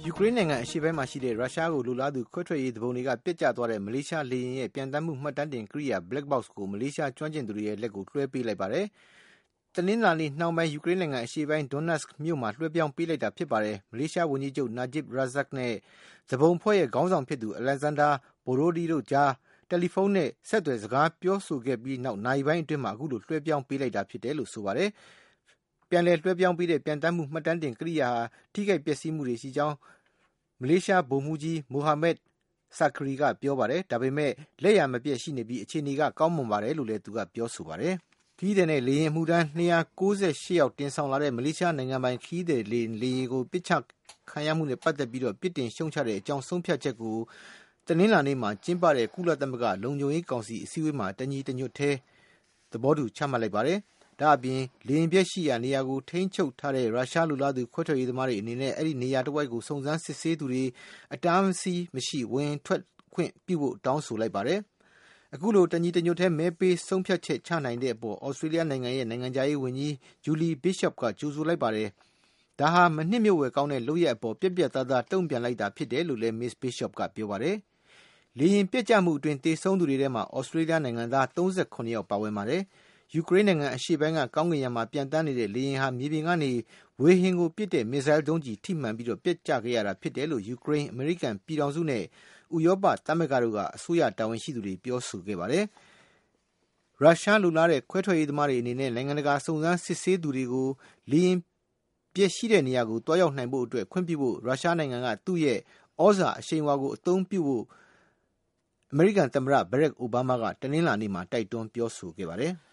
ယူကရိန်းနိုင်ငံအရှေ့ပိုင်းမှာရှိတဲ့ရုရှားကိုလိုလားသူခွဲထွက်ရေးသူပုန်တွေကပျက်ကျသွားတဲ့မလေးရှားလေယာဉ်ရဲ့ပျံသန်းမှုမှတ်တမ်းတင်ကိရိယာ Black Box ကိုမလေးရှားကျွမ်းကျင်သူတွေရဲ့လက်ကိုလွှဲပေးလိုက်ပါတယ်။တနင်္လာနေ့နှောင်းပိုင်းယူကရိန်းနိုင်ငံအရှေ့ပိုင်း Donetsk မြို့မှာလွှဲပြောင်းပေးလိုက်တာဖြစ်ပါတယ်။မလေးရှားဝန်ကြီးချုပ် Najib Razak နဲ့သူပုန်အဖွဲ့ရဲ့ခေါင်းဆောင်ဖြစ်သူ Alexander Bododi တို့ကြားတယ်လီဖုန်းနဲ့ဆက်သွယ်စကားပြောဆိုခဲ့ပြီးနောက်နာရီပိုင်းအတွင်းမှာအခုလိုလွှဲပြောင်းပေးလိုက်တာဖြစ်တယ်လို့ဆိုပါတယ်။ပြန်လည်လွှဲပြောင်းပေးတဲ့ပျံသန်းမှုမှတ်တမ်းတင်ကိရိယာဟာထိခိုက်ပျက်စီးမှုတွေရှိကြောင်းမလေးရှားဗိုလ်မှူးကြီး Mohamed Sakri ကပြောပါတယ်။ဒါပေမဲ့လက်ရမပြည့်ရှိနေပြီးအခြေအနေကကောင်းမွန်ပါတယ်လို့လည်းသူကပြောဆိုပါတယ်။ခရီးသည်နဲ့လေယာဉ်မှုတန်း298ယောက်တင်ဆောင်လာတဲ့မလေးရှားနိုင်ငံပိုင်ခရီးသည်လေယာဉ်ကိုပစ်ချခံရမှုနဲ့ပတ်သက်ပြီးပြစ်တင်ရှုံချတဲ့အကြောင်းဆုံးဖြတ်ချက်ကိုတနင်္လာနေ့မှာကျင်းပတဲ့ကုလသမဂ္ဂလုံခြုံရေးကောင်စီအစည်းအဝေးမှာတညီတညွတ်ထဲသဘောတူချမှတ်လိုက်ပါတယ်။ဒါအပြင်လေယာဉ်ပြက်ရှိရာနေရာကိုထိန်းချုပ်ထားတဲ့ရုရှားလူလားသူခွဲထွက်ရေးသမားတွေအနေနဲ့အဲ့ဒီနေရာတစ်ဝိုက်ကိုစုံစမ်းစစ်ဆေးသူတွေအတားအဆီးမရှိဝင်ထွက်ခွင့်ပြုဖို့တောင်းဆိုလိုက်ပါတယ်။အခုလိုတညီတညွတ်ထဲမဲပေးဆုံးဖြတ်ချက်ချနိုင်တဲ့အပေါ်ဩစတြေးလျနိုင်ငံရဲ့နိုင်ငံခြားရေးဝန်ကြီး Julie Bishop ကကြိုဆိုလိုက်ပါတယ်။ဒါဟာမနှစ်မြို့ဝယ်ကောင်းတဲ့လုပ်ရက်အပေါ်ပြက်ပြက်သားသားတုံ့ပြန်လိုက်တာဖြစ်တယ်လို့လည်း Miss Bishop ကပြောပါတယ်။လေယာဉ်ပြက်ကျမှုအတွင်းသေဆုံးသူတွေထဲမှာဩစတြေးလျနိုင်ငံသား38ယောက်ပါဝင်ပါတယ်။ယူကရိန်းနိုင်ငံအရှေ့ပိုင်းကကောင်းကင်ယံမှာပျံသန်းနေတဲ့လေယာဉ်ဟာမြေပြင်ကနေဝေဟင်ကိုပစ်တဲ့မစ်ဇိုင်းဒုံးကျည်ထိမှန်ပြီးပျက်ကျခဲ့ရတာဖြစ်တယ်လို့ယူကရိန်းအမေရိကန်ပြည်ထောင်စုနဲ့ဥရောပသမဂ္ဂတို့ကအစိုးရတာဝန်ရှိသူတွေပြောဆိုခဲ့ပါတယ်။ရုရှားလူလားတဲ့ခွဲထွက်ရေးသမားတွေအနေနဲ့နိုင်ငံတကာစုံစမ်းစစ်ဆေးသူတွေကိုလေယာဉ်ပျက်ရှိတဲ့နေရာကိုတွားရောက်နိုင်ဖို့အတွက်ခွင့်ပြုဖို့ရုရှားနိုင်ငံကသူ့ရဲ့ဩဇာအရှိန်အဝါကိုအသုံးပြုဖို့အမေရိကန်သမ္မတဘရက်အိုဘားမားကတနင်္လာနေ့မှာတိုက်တွန်းပြောဆိုခဲ့ပါတယ်။